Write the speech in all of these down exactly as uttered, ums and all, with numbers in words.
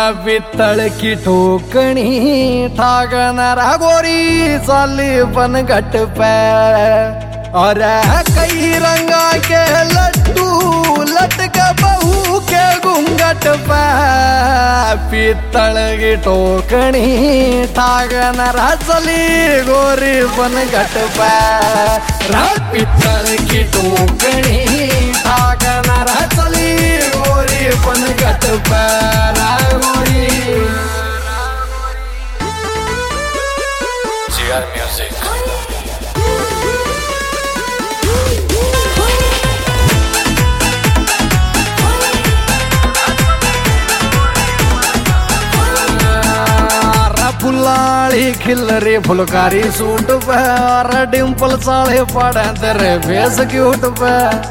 पित्तळ की ठोकणी ठाकणारा गोरी चाली पण घट पे और कई रंगा के लड्डू लटक बहू के घूंघट पे पित्तळ की ठोकणी ठाकणारा चली गोरी पण घट पे पित्तळ की ठोकणी ठाकणारा चली गोरी पण घट पे म्यूजिक फुलाली खिलरी फुलकारी सूट पे और डिम्पल साले पड़ा तेरे फेस क्यूट पे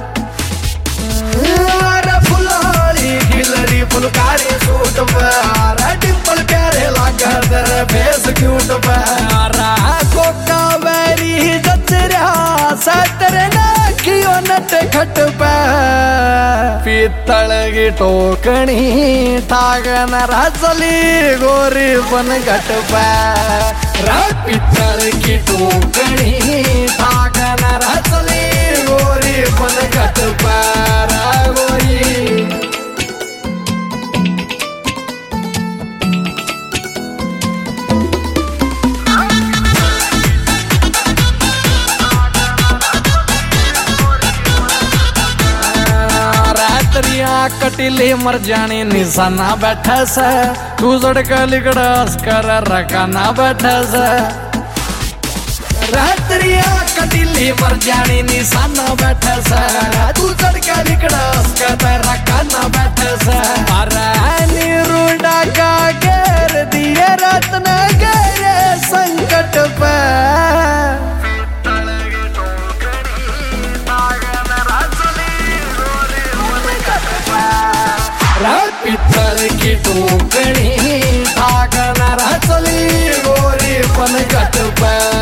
फुलाली खिलरी फुलकारी सूट पे और डिम्पल प्यारे लगा तेरे फेस क्यूट पे कोका बैरी जचरा सतरे नाखियो नट खट पे पित्तळ की ठोकणी ठाकणारा चली गोरी पण घट पे पित्तळ की ठोकणी ठाकणारा चली गोरी पण घट पे गोरी कटिले मर जाने निशाना बैठा से तू सड़का लिकड़ास कर रखाना बैठा से रात्रिया कटिले मर जाने निशाना बैठा से तू सड़का लिकड़ास कर रखाना बैठा से अरे निरुडा का घेर दिए रत्न घेरे संकट पे पित्तळ की ठोकणी ठाकणारा चली गोरी पण घट पे